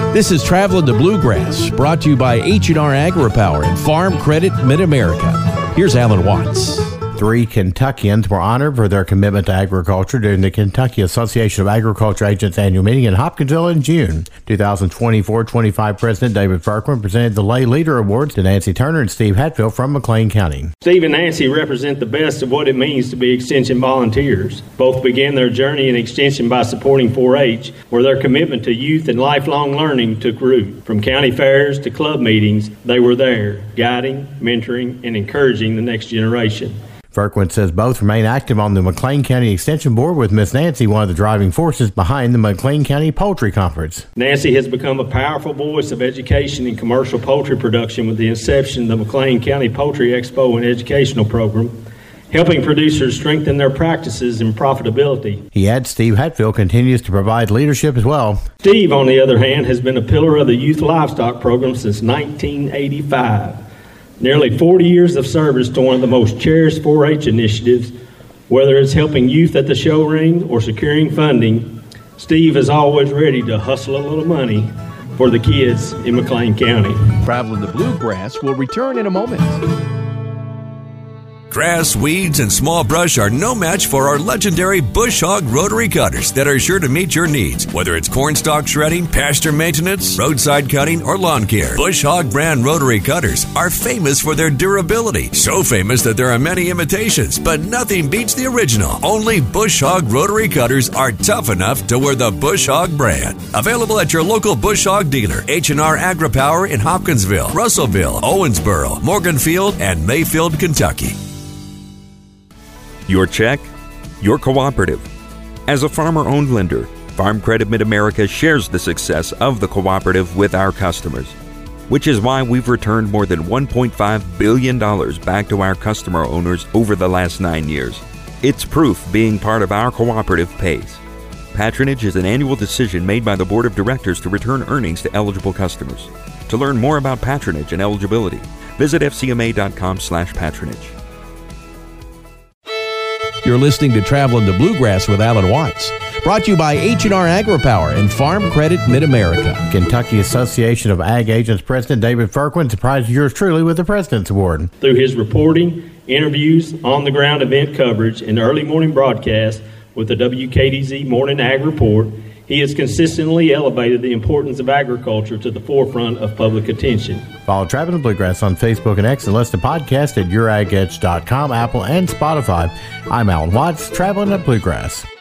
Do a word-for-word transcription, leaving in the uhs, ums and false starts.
This is Traveling the Bluegrass, brought to you by H and R AgriPower and Farm Credit Mid-America. Here's Alan Watts. Three Kentuckians were honored for their commitment to agriculture during the Kentucky Association of Agriculture Agents annual meeting in Hopkinsville in June. twenty twenty-four twenty-five President David Firkman presented the Lay Leader Awards to Nancy Turner and Steve Hatfield from McLean County. Steve and Nancy represent the best of what it means to be Extension volunteers. Both began their journey in Extension by supporting four H, where their commitment to youth and lifelong learning took root. From county fairs to club meetings, they were there, guiding, mentoring, and encouraging the next generation. Firkman says both remain active on the McLean County Extension Board, with Miss Nancy one of the driving forces behind the McLean County Poultry Conference. Nancy has become a powerful voice of education in commercial poultry production with the inception of the McLean County Poultry Expo and Educational Program, helping producers strengthen their practices and profitability. He adds Steve Hatfield continues to provide leadership as well. Steve, on the other hand, has been a pillar of the Youth Livestock Program since nineteen eighty-five. Nearly forty years of service to one of the most cherished four H initiatives, whether it's helping youth at the show ring or securing funding, Steve is always ready to hustle a little money for the kids in McLean County. Traveling the Bluegrass will return in a moment. Grass, weeds, and small brush are no match for our legendary Bush Hog rotary cutters that are sure to meet your needs. Whether it's cornstalk shredding, pasture maintenance, roadside cutting, or lawn care, Bush Hog brand rotary cutters are famous for their durability. So famous that there are many imitations, but nothing beats the original. Only Bush Hog rotary cutters are tough enough to wear the Bush Hog brand. Available at your local Bush Hog dealer, H and R AgriPower in Hopkinsville, Russellville, Owensboro, Morganfield, and Mayfield, Kentucky. Your check, your cooperative. As a farmer-owned lender, Farm Credit Mid-America shares the success of the cooperative with our customers, which is why we've returned more than one point five billion dollars back to our customer owners over the last nine years. It's proof being part of our cooperative pays. Patronage is an annual decision made by the Board of Directors to return earnings to eligible customers. To learn more about patronage and eligibility, visit f c m a dot com slash patronage. You're listening to Traveling the Bluegrass with Alan Watts, brought to you by H and R AgriPower and Farm Credit Mid-America. Kentucky Association of Ag Agents President David Firkman surprised yours truly with the President's Award. Through his reporting, interviews, on-the-ground event coverage, and early morning broadcast with the W K D Z Morning Ag Report, he has consistently elevated the importance of agriculture to the forefront of public attention. Follow Traveling the Bluegrass on Facebook and X and listen to podcasts at your ag edge dot com, Apple, and Spotify. I'm Alan Watts, Traveling the Bluegrass.